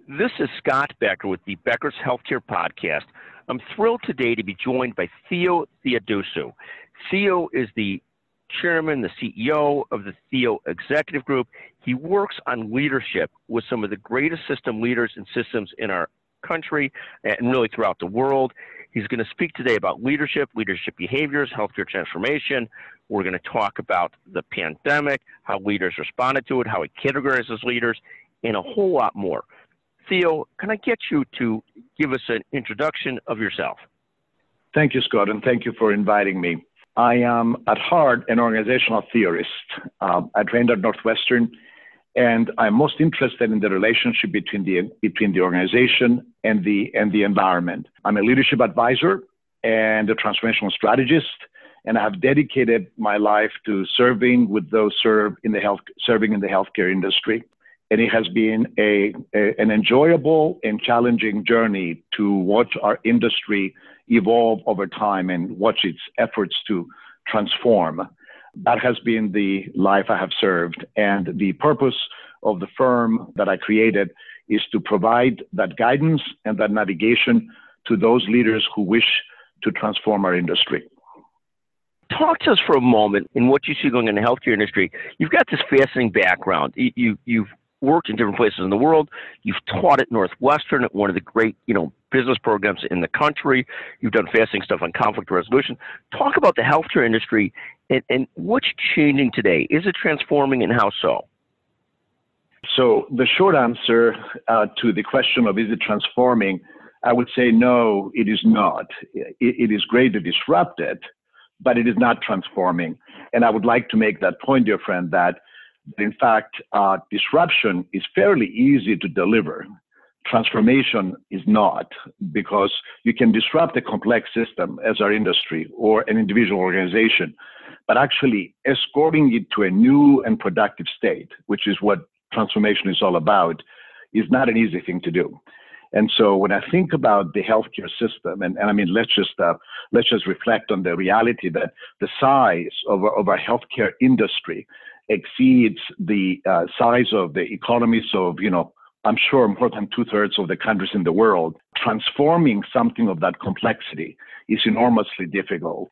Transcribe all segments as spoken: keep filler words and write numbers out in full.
This is Scott Becker with the Becker's Healthcare Podcast. I'm thrilled today to be joined by Theo Theodousou. Theo is the chairman, the C E O of the Theo Executive Group. He works on leadership with some of the greatest system leaders and systems in our country and really throughout the world. He's going to speak today about leadership, leadership behaviors, healthcare transformation. We're going to talk about the pandemic, how leaders responded to it, how he categorizes leaders, and a whole lot more. Theo, can I get you to give us an introduction of yourself? Thank you, Scott, and thank you for inviting me. I am, at heart, an organizational theorist. Um, I trained at Northwestern, and I'm most interested in the relationship between the between the organization and the and the environment. I'm a leadership advisor and a transformational strategist, and I have dedicated my life to serving with those serve in the health serving in the healthcare industry. And it has been a, a an enjoyable and challenging journey to watch our industry evolve over time and watch its efforts to transform. That has been the life I have served. And the purpose of the firm that I created is to provide that guidance and that navigation to those leaders who wish to transform our industry. Talk to us for a moment in what you see going in the healthcare industry. You've got this fascinating background. You, you, you've worked in different places in the world. You've taught at Northwestern at one of the great, you know, business programs in the country. You've done fascinating stuff on conflict resolution. Talk about the healthcare industry and, and what's changing today. Is it transforming, and how so? So the short answer uh, to the question of is it transforming, I would say no, it is not. It, it is great to disrupt it, but it is not transforming. And I would like to make that point, dear friend, that in fact, uh, disruption is fairly easy to deliver. Transformation is not, because you can disrupt a complex system as our industry or an individual organization, but actually escorting it to a new and productive state, which is what transformation is all about, is not an easy thing to do. And so when I think about the healthcare system, and, and I mean, let's just uh, let's just reflect on the reality that the size of, of our healthcare industry exceeds the uh, size of the economies of, you know, I'm sure more than two thirds of the countries in the world. Transforming something of that complexity is enormously difficult.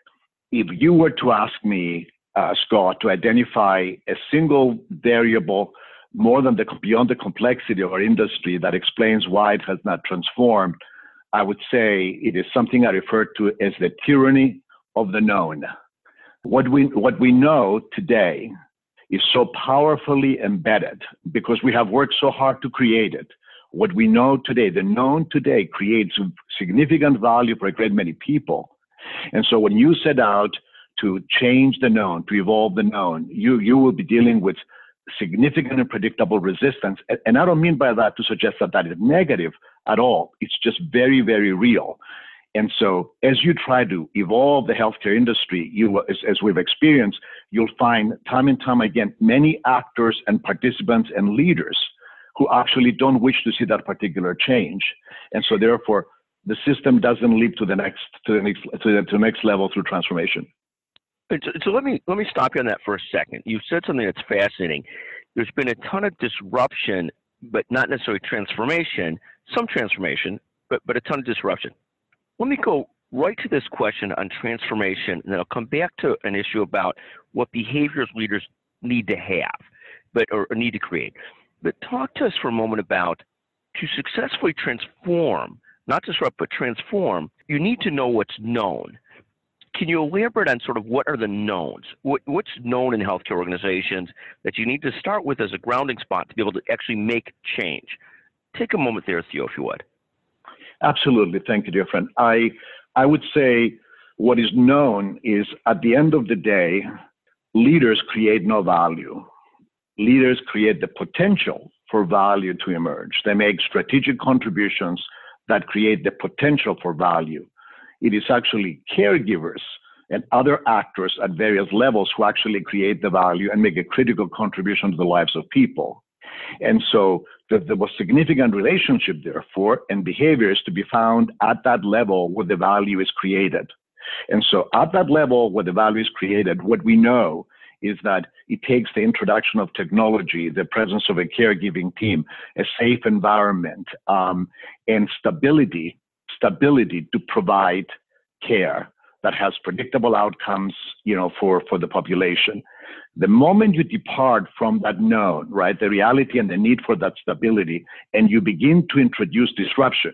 If you were to ask me, uh, Scott, to identify a single variable more than the beyond the complexity of our industry that explains why it has not transformed, I would say it is something I refer to as the tyranny of the known. What we what we know today is so powerfully embedded because we have worked so hard to create it. What we know today, the known today, creates significant value for a great many people. And so when you set out to change the known, to evolve the known, you you will be dealing with significant and predictable resistance. And I don't mean by that to suggest that that is negative at all. It's just very, very real. And so as you try to evolve the healthcare industry, you, as, as we've experienced, you'll find time and time again, many actors and participants and leaders who actually don't wish to see that particular change. And so therefore, the system doesn't leap to the next, to the next, to the, to the next level through transformation. So, so let me let me stop you on that for a second. You said something that's fascinating. There's been a ton of disruption, but not necessarily transformation, some transformation, but, but a ton of disruption. Let me go right to this question on transformation, and then I'll come back to an issue about what behaviors leaders need to have, but or, or need to create. But talk to us for a moment about, to successfully transform, not disrupt, but transform, you need to know what's known. Can you elaborate on sort of what are the knowns? What, what's known in healthcare organizations that you need to start with as a grounding spot to be able to actually make change? Take a moment there, Theo, if you would. Absolutely. Thank you, dear friend. I, I would say what is known is, at the end of the day, leaders create no value. Leaders create the potential for value to emerge. They make strategic contributions that create the potential for value. It is actually caregivers and other actors at various levels who actually create the value and make a critical contribution to the lives of people. And so the, the most significant relationship, therefore, and behavior is to be found at that level where the value is created. And so at that level where the value is created, what we know is that it takes the introduction of technology, the presence of a caregiving team, a safe environment, um, and stability, stability to provide care that has predictable outcomes, you know, for, for the population. The moment you depart from that known, right, the reality and the need for that stability, and you begin to introduce disruption,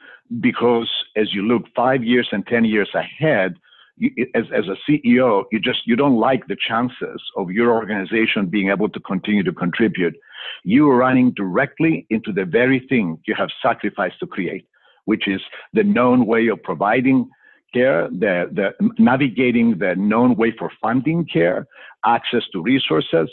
because as you look five years and ten years ahead, you, as, as a C E O, you just, you don't like the chances of your organization being able to continue to contribute. You are running directly into the very thing you have sacrificed to create, which is the known way of providing care, the, the navigating the known way for funding care, access to resources.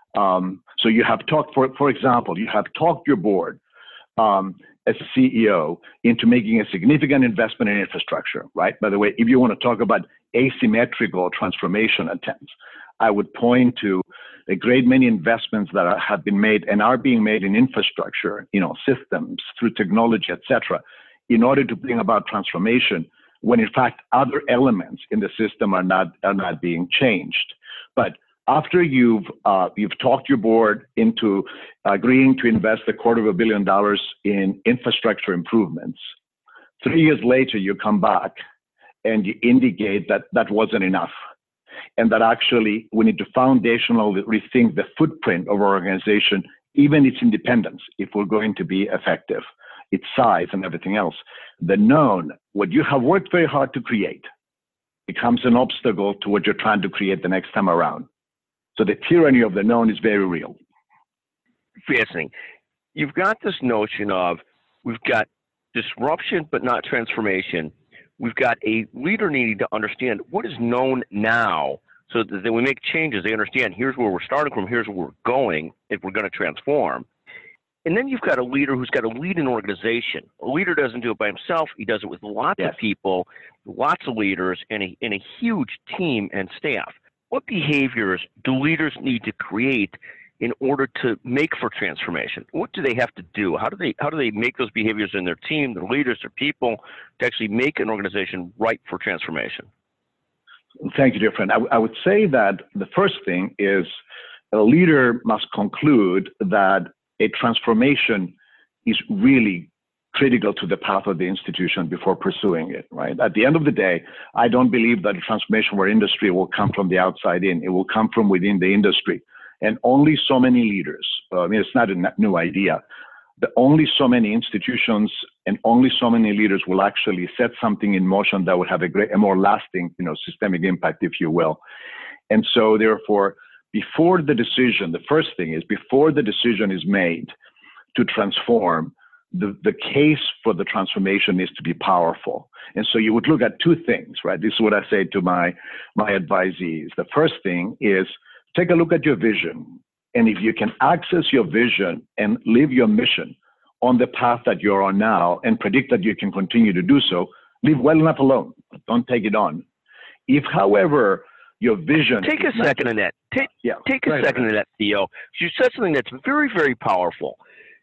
Um, so you have talked, for, for example, you have talked your board um, as a C E O into making a significant investment in infrastructure, right? By the way, if you want to talk about asymmetrical transformation attempts, I would point to a great many investments that are, have been made and are being made in infrastructure, you know, systems, through technology, et cetera, in order to bring about transformation, when in fact other elements in the system are not are not being changed. But after you've uh, you've talked your board into agreeing to invest a quarter of a billion dollars in infrastructure improvements, three years later you come back and you indicate that that wasn't enough, and that actually we need to foundationally rethink the footprint of our organization, even its independence, if we're going to be effective, its size and everything else. The known, what you have worked very hard to create, becomes an obstacle to what you're trying to create the next time around. So the tyranny of the known is very real. Fascinating. You've got this notion of, we've got disruption but not transformation. We've got a leader needing to understand what is known now, so that when we make changes, they understand here's where we're starting from, here's where we're going if we're going to transform. And then you've got a leader who's got to lead an organization. A leader doesn't do it by himself. He does it with lots yes. of people, lots of leaders, and a, and a huge team and staff. What behaviors do leaders need to create in order to make for transformation? What do they have to do? How do they how do they make those behaviors in their team, their leaders, their people, to actually make an organization ripe for transformation? Thank you, dear friend. I, I would say that the first thing is a leader must conclude that a transformation is really critical to the path of the institution before pursuing it, right? At the end of the day, I don't believe that a transformation of our industry will come from the outside in. It will come from within the industry. And only so many leaders, uh, I mean, it's not a new idea, but only so many institutions and only so many leaders will actually set something in motion that would have a great, a more lasting, you know, systemic impact, if you will. And so therefore, before the decision, the first thing is before the decision is made to transform, the, the case for the transformation needs to be powerful. And so you would look at two things, right? This is what I say to my, my advisees. The first thing is take a look at your vision. And if you can access your vision and live your mission on the path that you're on now and predict that you can continue to do so, leave well enough alone. Don't take it on. If, however, your vision. Take a second on that. Take, yeah, take a right. second on that, Theo. You said something that's very, very powerful.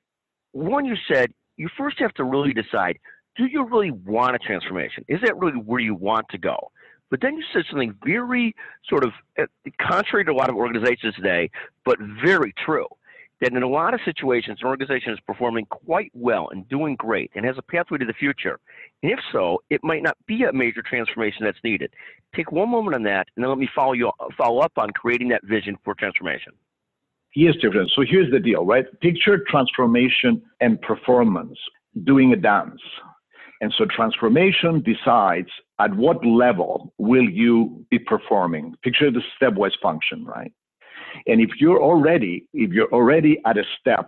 One, you said you first have to really decide, do you really want a transformation? Is that really where you want to go? But then you said something very sort of uh, contrary to a lot of organizations today, but very true. That in a lot of situations, an organization is performing quite well and doing great and has a pathway to the future. And if so, it might not be a major transformation that's needed. Take one moment on that, and then let me follow you follow up on creating that vision for transformation. Yes, different. So here's the deal, right? Picture transformation and performance doing a dance. And so transformation decides at what level will you be performing. Picture the stepwise function, right? And if you're already, if you're already at a step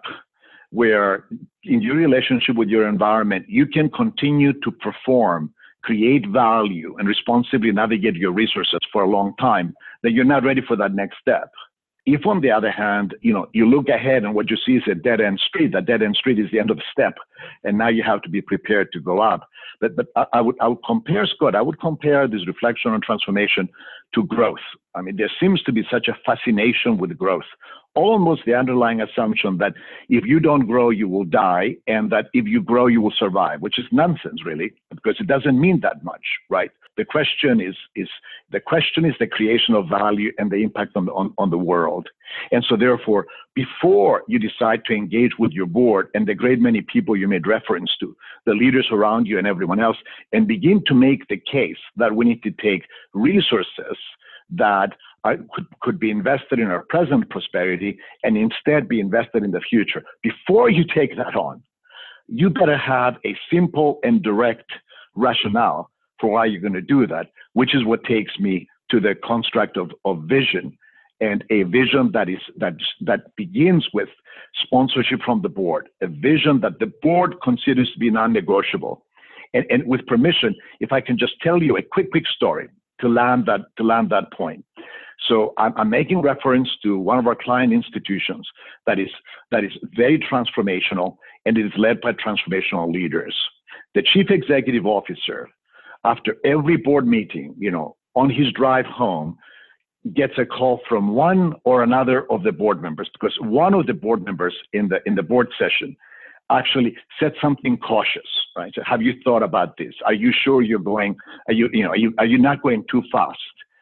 where in your relationship with your environment, you can continue to perform, create value, and responsibly navigate your resources for a long time, then you're not ready for that next step. If, on the other hand, you know, you look ahead and what you see is a dead-end street, that dead-end street is the end of the step, and now you have to be prepared to go up. But, but I, I would, I would compare, Scott, I would compare this reflection on transformation to growth. I mean, there seems to be such a fascination with growth, almost the underlying assumption that if you don't grow, you will die, and that if you grow, you will survive, which is nonsense, really, because it doesn't mean that much, right? The question is, is the question is the creation of value and the impact on the, on, on the world. And so therefore, before you decide to engage with your board and the great many people you made reference to, the leaders around you and everyone else, and begin to make the case that we need to take resources that are, could, could be invested in our present prosperity and instead be invested in the future. Before you take that on, you better have a simple and direct rationale for why you're going to do that, which is what takes me to the construct of, of vision, and a vision that is that that begins with sponsorship from the board, a vision that the board considers to be non-negotiable. And, and with permission, if I can just tell you a quick, quick story to land that to land that point. So I'm, I'm making reference to one of our client institutions that is that is very transformational, and it is led by transformational leaders. The chief executive officer, after every board meeting, you know, on his drive home, gets a call from one or another of the board members, because one of the board members in the in the board session actually said something cautious, right? So, have you thought about this? Are you sure you're going? Are you you know are you are you not going too fast?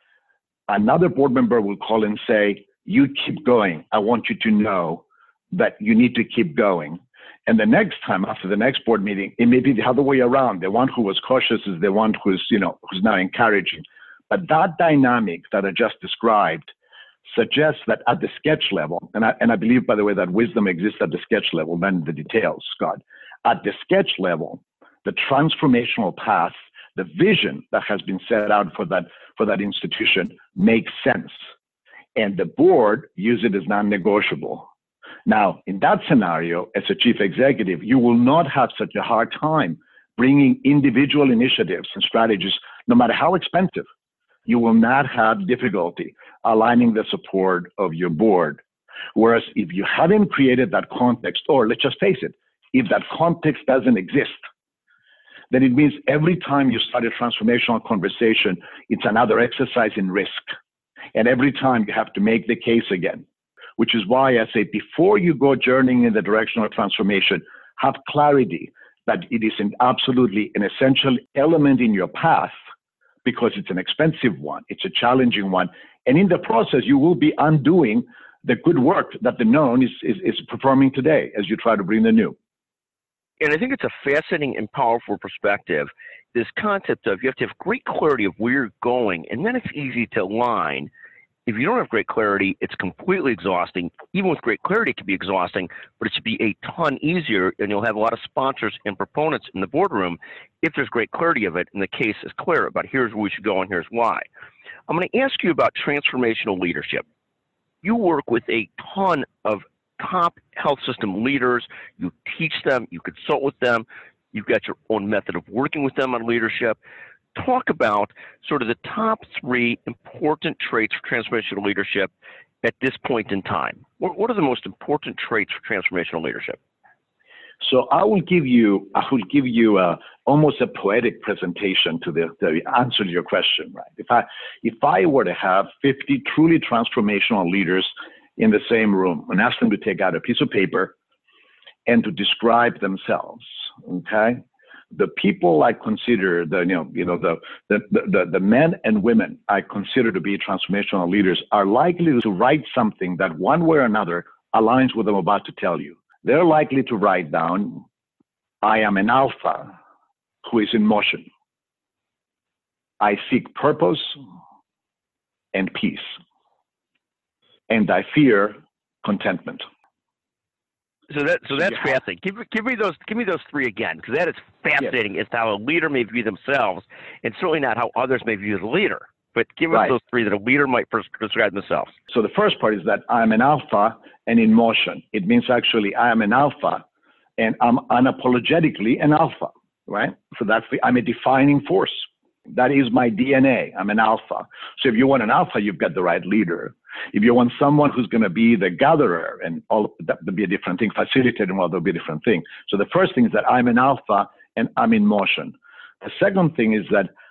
Another board member will call and say, "You keep going. I want you to know that you need to keep going." And the next time, after the next board meeting, it may be the other way around. The one who was cautious is the one who's, you know, who's now encouraging. But that dynamic that I just described suggests that at the sketch level, and I, and I believe, by the way, that wisdom exists at the sketch level, then the details, Scott. At the sketch level, the transformational path, the vision that has been set out for that, for that institution makes sense. And the board use it as non-negotiable. Now, in that scenario, as a chief executive, you will not have such a hard time bringing individual initiatives and strategies, no matter how expensive. You will not have difficulty aligning the support of your board. Whereas if you haven't created that context, or let's just face it, if that context doesn't exist, then it means every time you start a transformational conversation, it's another exercise in risk. And every time you have to make the case again, which is why I say before you go journeying in the direction of transformation, have clarity that it is an absolutely an essential element in your path, because it's an expensive one, it's a challenging one. And in the process, you will be undoing the good work that the known is, is, is performing today as you try to bring the new. And I think it's a fascinating and powerful perspective, this concept of you have to have great clarity of where you're going, and then it's easy to align. If you don't have great clarity, it's completely exhausting. Even with great clarity, it can be exhausting, but it should be a ton easier, and you'll have a lot of sponsors and proponents in the boardroom if there's great clarity of it, and the case is clear about here's where we should go and here's why. I'm going to ask you about transformational leadership. You work with a ton of top health system leaders. You teach them, you consult with them, you've got your own method of working with them on leadership. Talk about sort of the top three important traits for transformational leadership at this point in time. What, what are the most important traits for transformational leadership? So I will give you, I will give you a, almost a poetic presentation to the, the answer to your question, right? If I, if I were to have fifty truly transformational leaders in the same room and ask them to take out a piece of paper and to describe themselves, okay? The people I consider the, you know, you know, the, the, the, the men and women I consider to be transformational leaders are likely to write something that one way or another aligns with what I'm about to tell you. They're likely to write down, I am an alpha who is in motion. I seek purpose and peace. And I fear contentment. So that so that's yeah. fascinating. Give, give me those give me those three again, because that is fascinating yes. as to how a leader may view themselves, and certainly not how others may view the leader. But give right. us those three that a leader might first describe themselves. So the first part is that I'm an alpha and in motion. It means actually I am an alpha and I'm unapologetically an alpha, right? So that's the, I'm a defining force. That is my D N A. I'm an alpha. So if you want an alpha, you've got the right leader. If you want someone who's going to be the gatherer, and all that would be a different thing, facilitating, well, there'll be a different thing. So the first thing is that I'm an alpha and I'm in motion. The second thing is that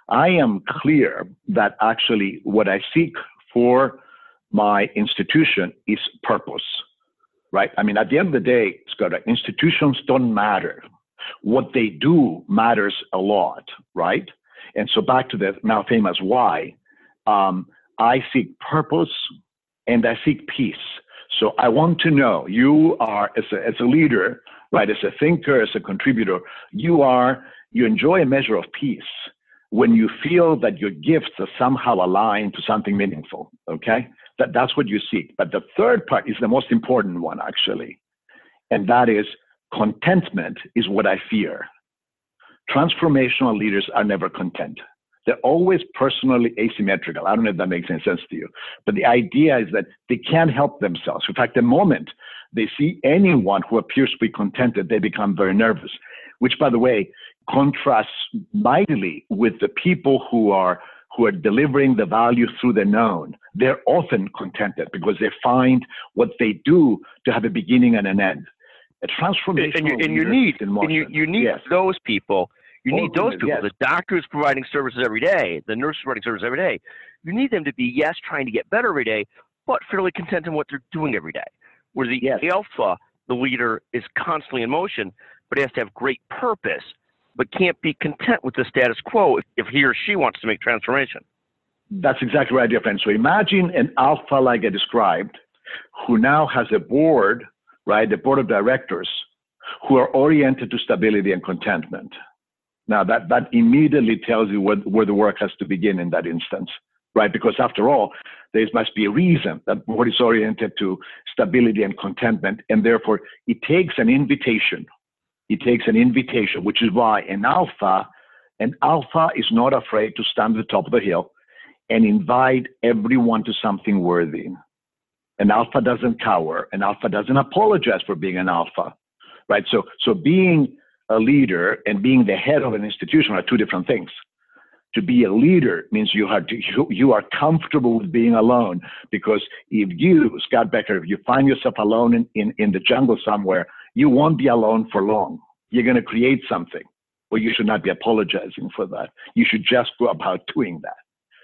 I am clear that actually what I seek for my institution is purpose, right? I mean, at the end of the day, Scott, institutions don't matter. What they do matters a lot, right? And so back to the now famous why, um, I seek purpose and I seek peace. So I want to know you are, as a, as a leader, right, as a thinker, as a contributor, you are, you enjoy a measure of peace when you feel that your gifts are somehow aligned to something meaningful, okay? That, that's what you seek. But the third part is the most important one, actually, and that is contentment is what I fear. Transformational leaders are never content. They're always personally asymmetrical. I don't know if that makes any sense to you, but the idea is that they can't help themselves. In fact, the moment they see anyone who appears to be contented, they become very nervous, which, by the way, contrasts mightily with the people who are who are delivering the value through the known. They're often contented because they find what they do to have a beginning and an end. A transformational and you, and you leader need in motion. and you, you need Yes. those people. You need Oh, those people. yes. The doctors providing services every day, the nurses providing services every day. You need them to be, yes, trying to get better every day, but fairly content in what they're doing every day. Where the Yes. alpha, the leader, is constantly in motion, but has to have great purpose, but can't be content with the status quo if, if he or she wants to make transformation. That's exactly right, dear friend. So imagine an alpha like I described, who now has a board, right, a board of directors, who are oriented to stability and contentment. Now, that, that immediately tells you where, where the work has to begin in that instance, right? Because after all, there must be a reason that board is oriented to stability and contentment, and therefore it takes an invitation. It takes an invitation, which is why an alpha, an alpha is not afraid to stand at the top of the hill and invite everyone to something worthy. An alpha doesn't cower. An alpha doesn't apologize for being an alpha, right? So, so being a leader and being the head of an institution are two different things. To be a leader means you are, to, you, you are comfortable with being alone, because if you, Scott Becker, if you find yourself alone in, in, in the jungle somewhere, you won't be alone for long. You're going to create something. Well, you should not be apologizing for that. You should just go about doing that.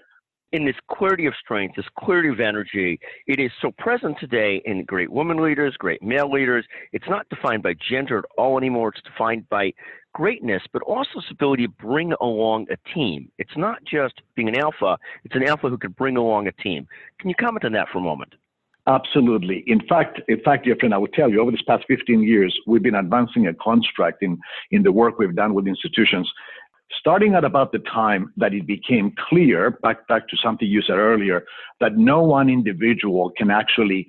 In this clarity of strength, this clarity of energy, it is so present today in great women leaders, great male leaders. It's not defined by gender at all anymore. It's defined by greatness, but also this ability to bring along a team. It's not just being an alpha. It's an alpha who can bring along a team. Can you comment on that for a moment? Absolutely. In fact, in fact, dear friend, I will tell you, over this past fifteen years, we've been advancing a construct in, in the work we've done with institutions, starting at about the time that it became clear, back, back to something you said earlier, that no one individual can actually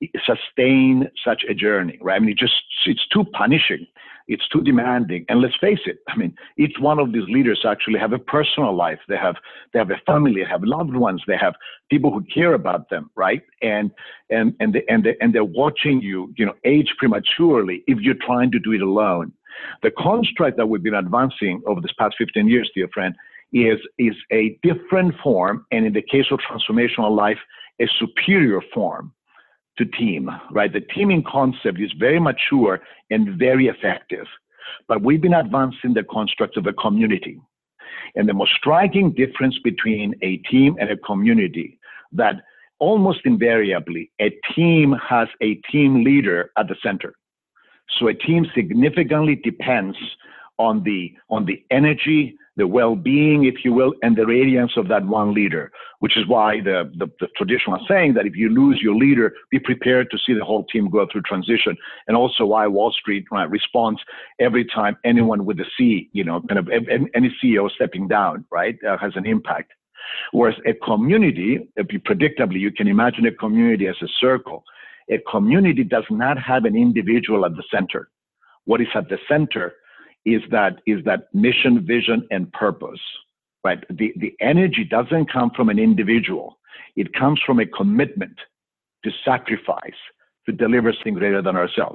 sustain such a journey, right? I mean, it just, it's too punishing. It's too demanding. And let's face it, I mean, each one of these leaders actually have a personal life. They have, they have a family, they have loved ones, they have people who care about them, right? And, and, and, they, and, they, and they're watching you, you know, age prematurely if you're trying to do it alone. The construct that we've been advancing over this past fifteen years, dear friend, is, is a different form, and in the case of transformational life, a superior form to team, right? The teaming concept is very mature and very effective, but we've been advancing the construct of a community. And the most striking difference between a team and a community, that almost invariably a team has a team leader at the center. So a team significantly depends on the, on the energy, the well-being, if you will, and the radiance of that one leader, which is why the, the, the traditional saying that if you lose your leader, be prepared to see the whole team go through transition, and also why Wall Street right, responds every time anyone with a C, you know, kind of any C E O stepping down, right, uh, has an impact. Whereas a community, predictably, you can imagine a community as a circle. A community does not have an individual at the center. What is at the center is that is that mission, vision, and purpose, right? The, the energy doesn't come from an individual. It comes from a commitment to sacrifice, to deliver something greater than ourselves.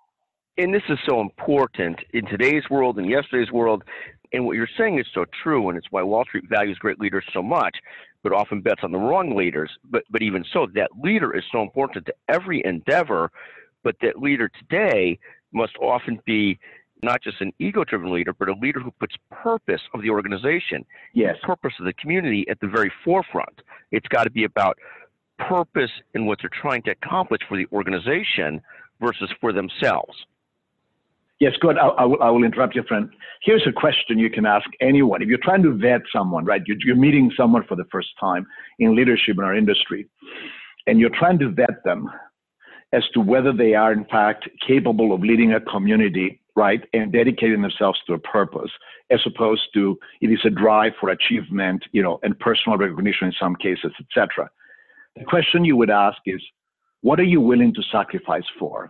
And this is so important in today's world and yesterday's world. And what you're saying is so true, and it's why Wall Street values great leaders so much, but often bets on the wrong leaders. But but even so, that leader is so important to every endeavor, but that leader today must often be not just an ego-driven leader, but a leader who puts purpose of the organization, Yes. purpose of the community at the very forefront. It's got to be about purpose in what they're trying to accomplish for the organization versus for themselves. Yes, good. I, I, will, I will interrupt you, friend. Here's a question you can ask anyone. If you're trying to vet someone, right, you're, you're meeting someone for the first time in leadership in our industry, and you're trying to vet them as to whether they are, in fact, capable of leading a community, right, and dedicating themselves to a purpose, as opposed to it is a drive for achievement, you know, and personal recognition in some cases, et cetera. The question you would ask is, what are you willing to sacrifice for?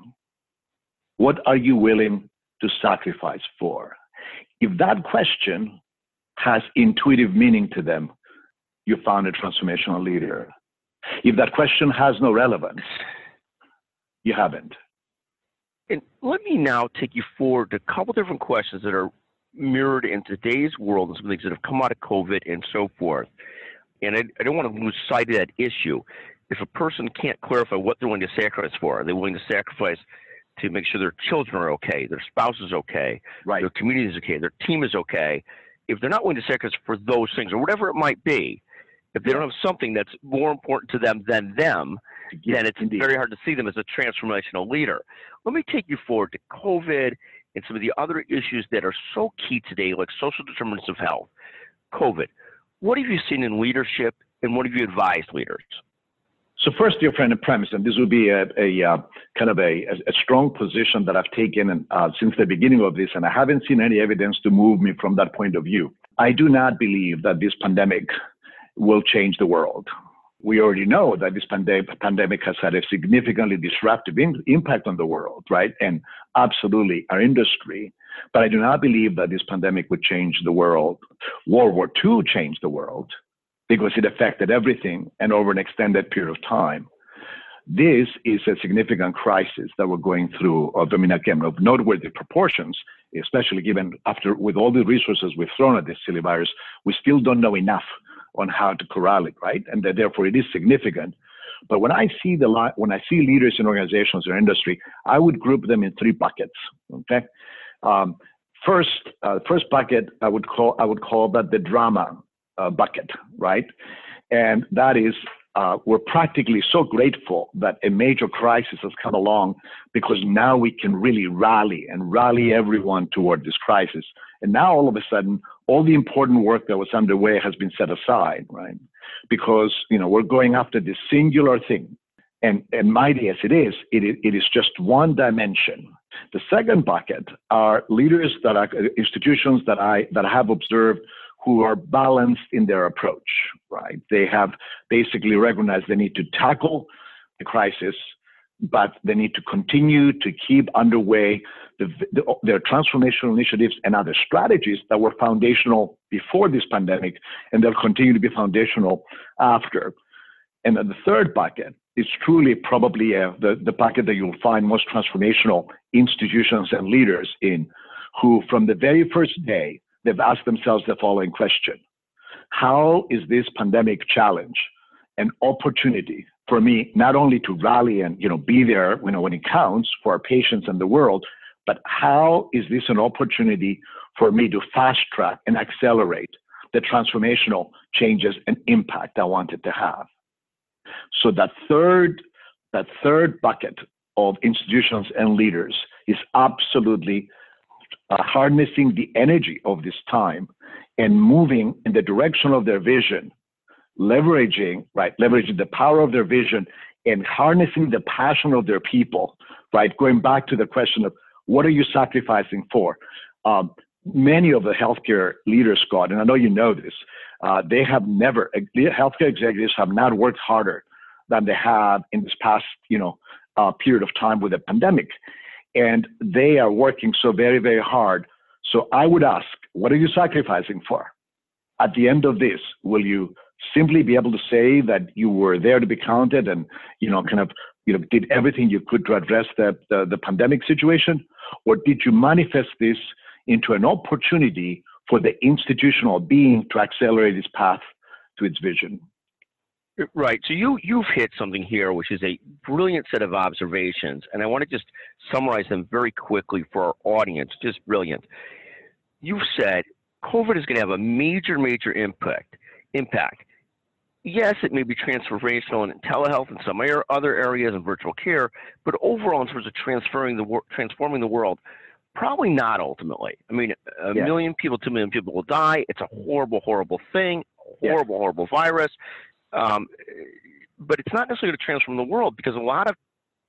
What are you willing to sacrifice for? If that question has intuitive meaning to them, you found a transformational leader. If that question has no relevance, you haven't. And let me now take you forward to a couple different questions that are mirrored in today's world and some things that have come out of COVID and so forth. And I, I don't want to lose sight of that issue. If a person can't clarify what they're willing to sacrifice for, are they willing to sacrifice to make sure their children are okay, their spouse is okay, right, their community is okay, their team is okay? If they're not willing to sacrifice for those things, or whatever it might be, if they don't have something that's more important to them than them, yes, then it's indeed very hard to see them as a transformational leader. Let me take you forward to COVID and some of the other issues that are so key today, like social determinants of health. COVID, what have you seen in leadership, and what have you advised leaders? So first, dear friend, a premise, and this will be a, a uh, kind of a, a strong position that I've taken uh, since the beginning of this, and I haven't seen any evidence to move me from that point of view. I do not believe that this pandemic will change the world. We already know that this pandemic, pandemic has had a significantly disruptive in, impact on the world, right? And absolutely our industry. But I do not believe that this pandemic would change the world. World War Two changed the world because it affected everything and over an extended period of time. This is a significant crisis that we're going through, of, I mean, again, of noteworthy proportions, especially given after, with all the resources we've thrown at this silly virus, we still don't know enough on how to corral it, right? And that therefore it is significant. But when I see the when I see leaders in organizations or industry, I would group them in three buckets. Okay, um, first, uh, first bucket I would call I would call that the drama uh, bucket, right? And that is uh, we're practically so grateful that a major crisis has come along, because now we can really rally and rally everyone toward this crisis. And now all of a sudden, all the important work that was underway has been set aside, right? Because, you know, we're going after this singular thing. And, and mighty as it is, it, it is just one dimension. The second bucket are leaders that are institutions that I, that I have observed who are balanced in their approach, right? They have basically recognized they need to tackle the crisis, but they need to continue to keep underway the, the, their transformational initiatives and other strategies that were foundational before this pandemic, and they'll continue to be foundational after. And then the third bucket is truly probably uh, the, the bucket that you'll find most transformational institutions and leaders in, who from the very first day, they've asked themselves the following question: how is this pandemic challenge an opportunity for me not only to rally and, you know, be there, you know, when it counts for our patients and the world, but how is this an opportunity for me to fast track and accelerate the transformational changes and impact I wanted to have? So that third, that third bucket of institutions and leaders is absolutely uh, harnessing the energy of this time and moving in the direction of their vision, leveraging, right, leveraging the power of their vision and harnessing the passion of their people, right? Going back to the question of what are you sacrificing for? Um, many of the healthcare leaders, Scott, and I know you know this, uh, they have never, healthcare executives have not worked harder than they have in this past, you know, uh, period of time with the pandemic. And they are working so very, very hard. So I would ask, what are you sacrificing for? At the end of this, will you simply be able to say that you were there to be counted and, you know, kind of, you know, did everything you could to address the, the, the pandemic situation? Or did you manifest this into an opportunity for the institutional being to accelerate its path to its vision? Right. So you you've hit something here, which is a brilliant set of observations, and I want to just summarize them very quickly for our audience. Just brilliant. You've said COVID is going to have a major, major impact. Impact. Yes, it may be transformational in telehealth and some other areas in virtual care, but overall, in terms of transferring the wor- transforming the world, probably not ultimately. I mean, a Yes. million people, two million people will die. It's a horrible, horrible thing. Horrible, Yes. horrible virus. Um, but it's not necessarily to transform the world because a lot of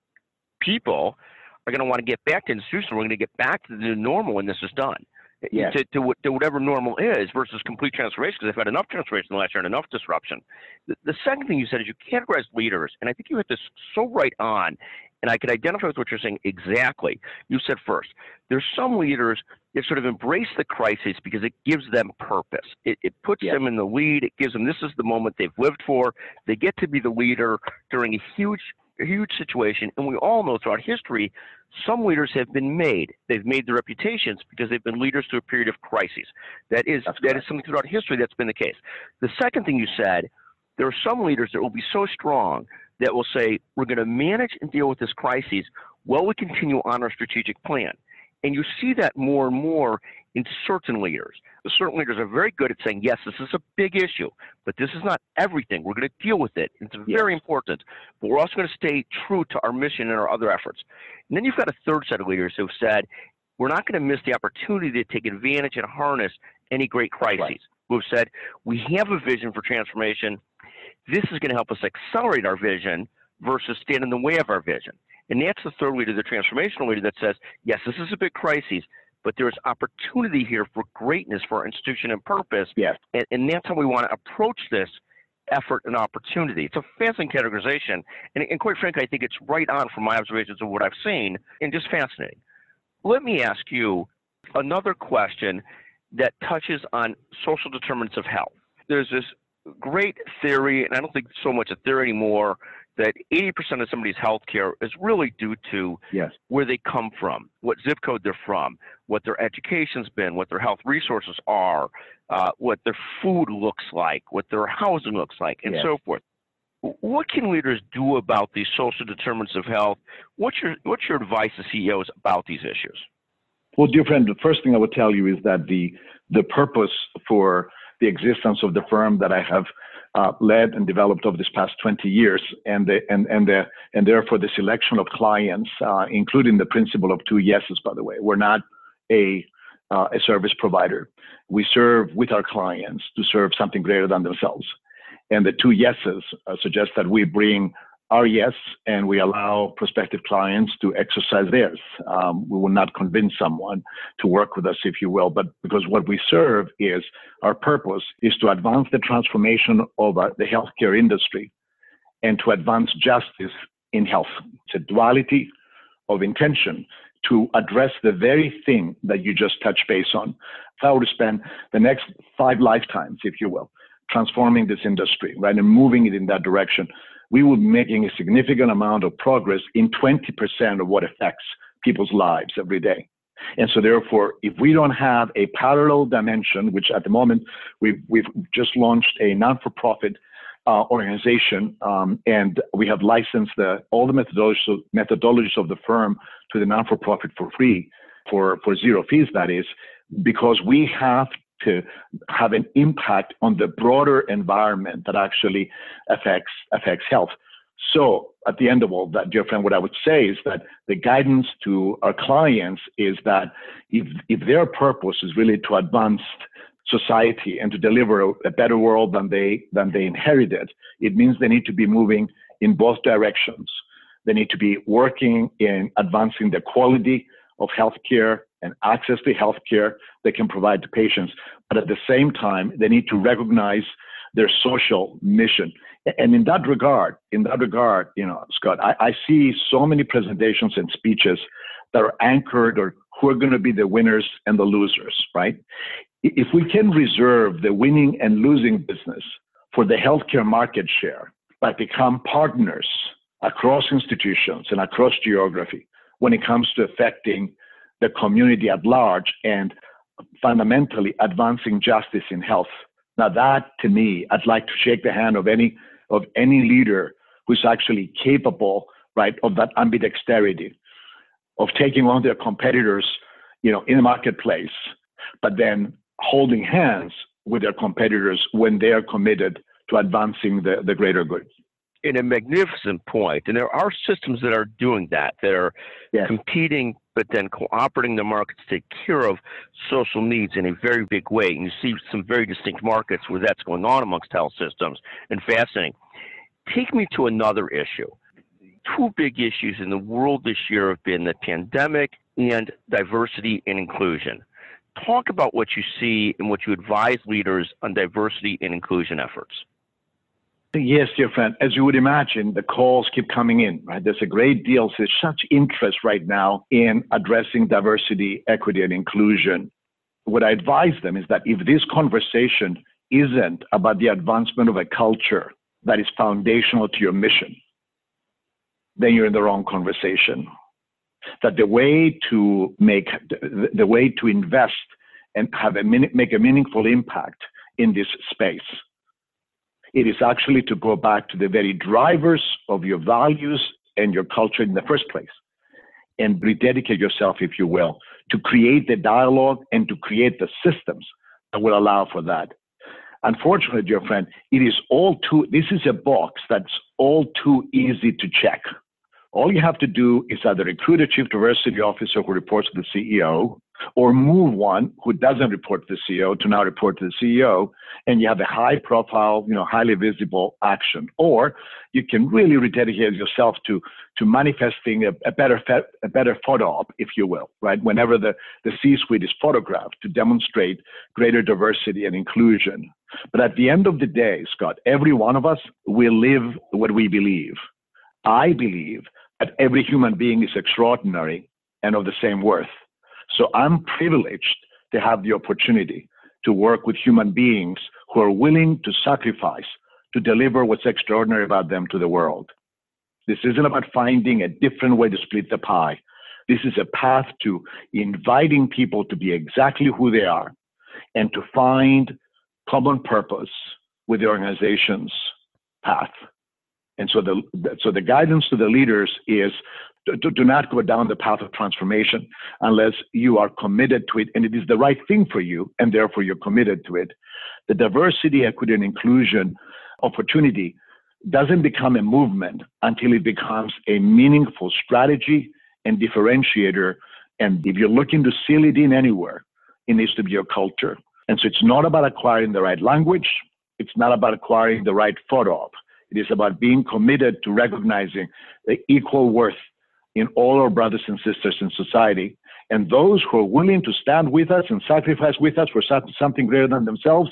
people are going to want to get back to institutions. We're going to get back to the new normal when this is done. Yes. To, to, to whatever normal is versus complete transformation, because they've had enough transformation in the last year and enough disruption. The, the second thing you said is you categorize leaders, and I think you hit this so right on, and I could identify with what you're saying exactly. You said first, there's some leaders that sort of embrace the crisis because it gives them purpose. It, it puts Yes. them in the lead. It gives them, this is the moment they've lived for. They get to be the leader during a huge a huge situation, and we all know throughout history, some leaders have been made. They've made their reputations because they've been leaders through a period of crisis. That is That's that correct. is something throughout history that's been the case. The second thing you said, there are some leaders that will be so strong that will say, we're going to manage and deal with this crisis while we continue on our strategic plan. And you see that more and more in certain leaders. The certain leaders are very good at saying, yes, this is a big issue, but this is not everything. We're going to deal with it. It's very Yes. important, but we're also going to stay true to our mission and our other efforts. And then you've got a third set of leaders who've said, we're not going to miss the opportunity to take advantage and harness any great crises. Right. Who've said, we have a vision for transformation. This is going to help us accelerate our vision versus stand in the way of our vision. And that's the third leader, the transformational leader that says, yes, this is a big crisis, but there's opportunity here for greatness for our institution and purpose. Yes. And, and that's how we want to approach this effort and opportunity. It's a fascinating categorization. And, and quite frankly, I think it's right on from my observations of what I've seen and just fascinating. Let me ask you another question that touches on social determinants of health. There's this great theory, and I don't think so much a theory anymore, that eighty percent of somebody's health care is really due to Yes. where they come from, what zip code they're from, what their education's been, what their health resources are, uh, what their food looks like, what their housing looks like, and Yes. so forth. What can leaders do about these social determinants of health? What's your what's your advice to C E Os about these issues? Well, dear friend, the first thing I would tell you is that the the purpose for the existence of the firm that I have uh, led and developed over this past twenty years, and the and and the and therefore the selection of clients, uh, including the principle of two yeses. By the way, we're not a uh, a service provider. We serve with our clients to serve something greater than themselves. And the two yeses uh, suggest that we bring our yes and we allow prospective clients to exercise theirs. Um, we will not convince someone to work with us, if you will, but because what we serve is, our purpose is to advance the transformation of uh, the healthcare industry and to advance justice in health. It's a duality of intention to address the very thing that you just touched base on. If I were to spend the next five lifetimes, if you will, transforming this industry, right, and moving it in that direction, we will be making a significant amount of progress in twenty percent of what affects people's lives every day. And so therefore, if we don't have a parallel dimension, which at the moment we've, we've just launched a non-for-profit uh, organization, um, and we have licensed the, all the methodologies, methodologies of the firm to the non-for-profit for free, for, for zero fees, that is, because we have to have an impact on the broader environment that actually affects affects health. So at the end of all that, dear friend, what I would say is that the guidance to our clients is that if, if their purpose is really to advance society and to deliver a, a better world than they than they inherited, it means they need to be moving in both directions. They need to be working in advancing the quality of healthcare and access to healthcare they can provide to patients. But at the same time, they need to recognize their social mission. And in that regard, in that regard, you know, Scott, I, I see so many presentations and speeches that are anchored or who are going to be the winners and the losers, right? If we can reserve the winning and losing business for the healthcare market share, but become partners across institutions and across geography when it comes to affecting the community at large and fundamentally advancing justice in health. Now that, to me, I'd like to shake the hand of any of any leader who's actually capable, right, of that ambidexterity, of taking on their competitors, you know, in the marketplace, but then holding hands with their competitors when they are committed to advancing the, the greater good. In a magnificent point, and there are systems that are doing that, that are Yes. competing, but then cooperating the markets to take care of social needs in a very big way. And you see some very distinct markets where that's going on amongst health systems, and fascinating. Take me to another issue. Two big issues in the world this year have been the pandemic and diversity and inclusion. Talk about what you see and what you advise leaders on diversity and inclusion efforts. Yes, dear friend. As you would imagine, the calls keep coming in, right? There's a great deal, there's such interest right now in addressing diversity, equity, and inclusion. What I advise them is that if this conversation isn't about the advancement of a culture that is foundational to your mission, then you're in the wrong conversation. That the way to make, the way to invest and have a make a meaningful impact in this space, it is actually to go back to the very drivers of your values and your culture in the first place, and rededicate yourself, if you will, to create the dialogue and to create the systems that will allow for that. Unfortunately, dear friend, it is all too, this is a box that's all too easy to check. All you have to do is either recruit a chief diversity officer who reports to the C E O, or move one who doesn't report to the C E O to now report to the C E O, and you have a high profile, you know, highly visible action. Or you can really rededicate yourself to, to manifesting a, a better a better photo op, if you will, right? Whenever the, the C-suite is photographed to demonstrate greater diversity and inclusion. But at the end of the day, Scott, every one of us will live what we believe. I believe that every human being is extraordinary and of the same worth. So I'm privileged to have the opportunity to work with human beings who are willing to sacrifice to deliver what's extraordinary about them to the world. This isn't about finding a different way to split the pie. This is a path to inviting people to be exactly who they are and to find common purpose with the organization's path. And so the, so the guidance to the leaders is do, do not go down the path of transformation unless you are committed to it and it is the right thing for you, and therefore you're committed to it. The diversity, equity, and inclusion opportunity doesn't become a movement until it becomes a meaningful strategy and differentiator. And if you're looking to seal it in anywhere, it needs to be your culture. And so it's not about acquiring the right language. It's not about acquiring the right photo op. It is about being committed to recognizing the equal worth in all our brothers and sisters in society. And those who are willing to stand with us and sacrifice with us for something greater than themselves,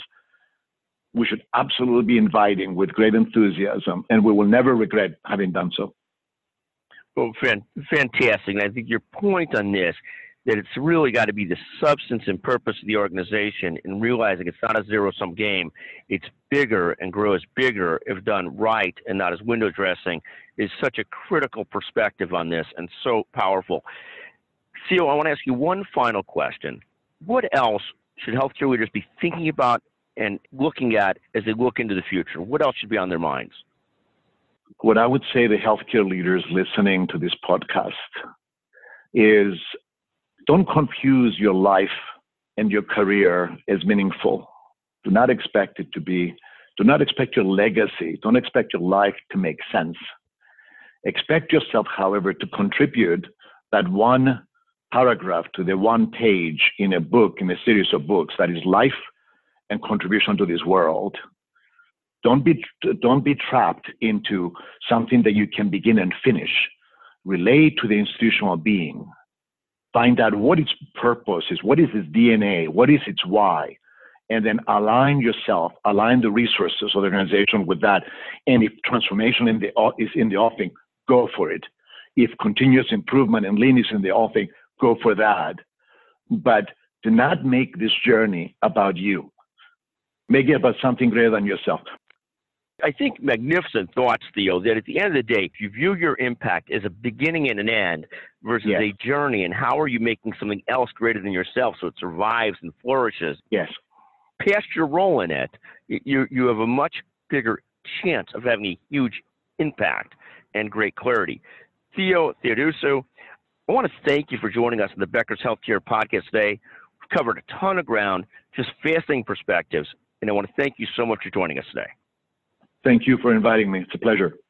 we should absolutely be inviting with great enthusiasm, and we will never regret having done so. Well, fan, fantastic. And I think your point on this, that it's really got to be the substance and purpose of the organization, and realizing it's not a zero-sum game. It's bigger and grows bigger if done right and not as window dressing, is such a critical perspective on this and so powerful. C E O, I want to ask you one final question. What else should healthcare leaders be thinking about and looking at as they look into the future? What else should be on their minds? What I would say to healthcare leaders listening to this podcast is, don't confuse your life and your career as meaningful. Do not expect it to be. Do not expect your legacy. Don't expect your life to make sense. Expect yourself, however, to contribute that one paragraph to the one page in a book, in a series of books, that is life and contribution to this world. Don't be, don't be trapped into something that you can begin and finish. Relate to the institutional being. Find out what its purpose is, what is its D N A, what is its why, and then align yourself, align the resources of the organization with that. And if transformation in the, is in the offing, go for it. If continuous improvement and lean is in the offing, go for that. But do not make this journey about you. Make it about something greater than yourself. I think magnificent thoughts, Theo, that at the end of the day, if you view your impact as a beginning and an end versus yes. a journey, and how are you making something else greater than yourself so it survives and flourishes, yes. past your role in it, you, you have a much bigger chance of having a huge impact and great clarity. Theo Theodousou, I want to thank you for joining us on the Becker's Healthcare Podcast today. We've covered a ton of ground, just fascinating perspectives, and I want to thank you so much for joining us today. Thank you for inviting me. It's a pleasure.